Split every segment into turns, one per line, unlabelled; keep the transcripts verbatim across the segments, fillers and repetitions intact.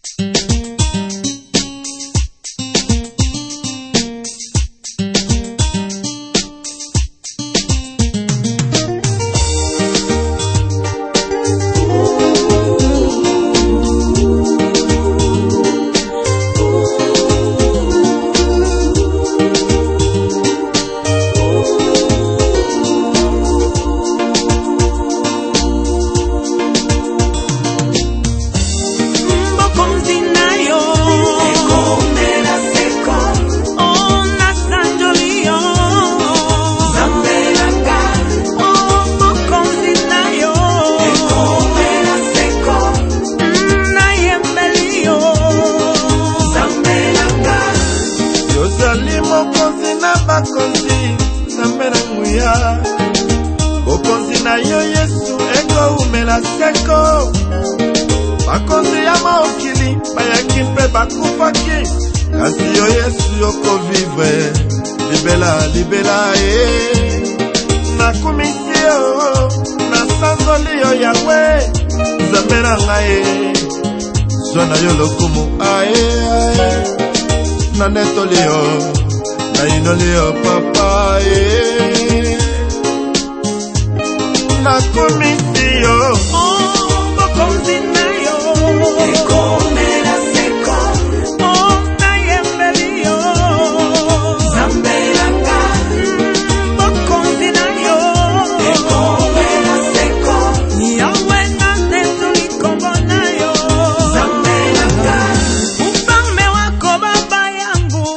Bakonzi Nambera nguya Bokonzi na yo Yesu Eko umela seko Bakonzi ya maokili Bayaki mpe bakufaki Kasi yo Yesu yoko vivre Libela, libela eh Nakumisi yo Nasanzoli yo Yahweh Zambera ngaye Zwana yo lokumu ae ae Nanetoli yo na inoli yo papa eh na komisi yo
oh bokonzi na yo eko mela seko oh na yembeli yo zambelanga bokonzi na yo eko mela seko yawe na netuli kombo na yo zambelanga ufalme wako baba yangu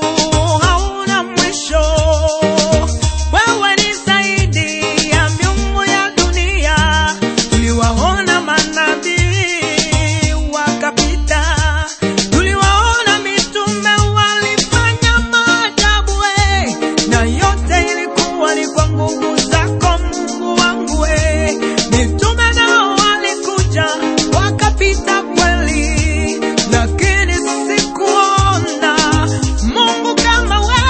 wewe ni zaidi ya miungu ya dunia. Tuliwaona manabii wakapita, tuliwaona mitume walifanya maajabu, na yote ilikuwa ni kwa nguvu zako Mungu wangu. Mitume nao walikuja wakapita kweli, lakini sikuona Mungu kama wewe.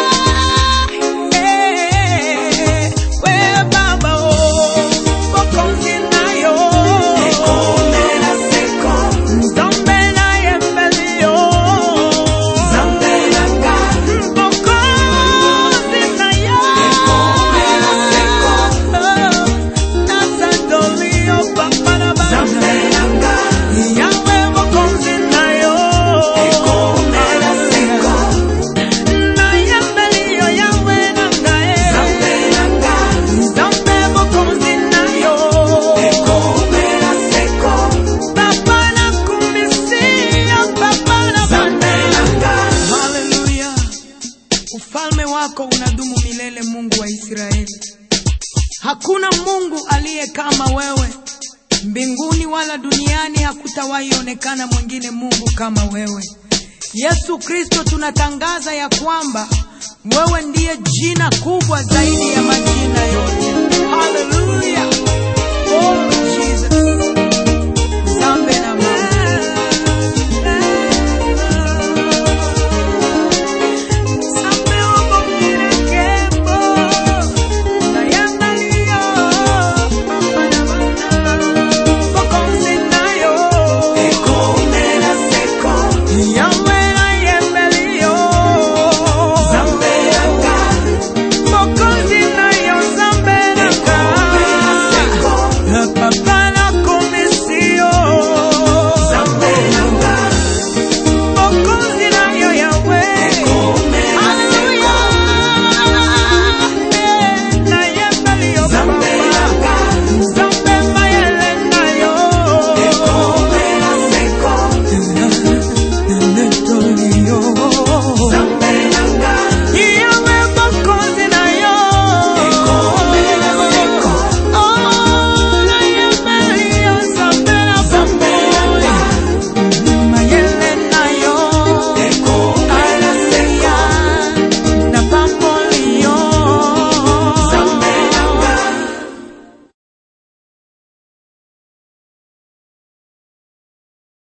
Ufalme wako unadumu milele, Mungu wa Israeli. Hakuna Mungu aliye kama wewe. Mbinguni wala duniani hakutawahi onekana mwingine Mungu kama wewe. Yesu Kristo, tunatangaza ya kwamba wewe ndiye jina kubwa zaidi ya majina yote. Hallelujah. Oh Jesus.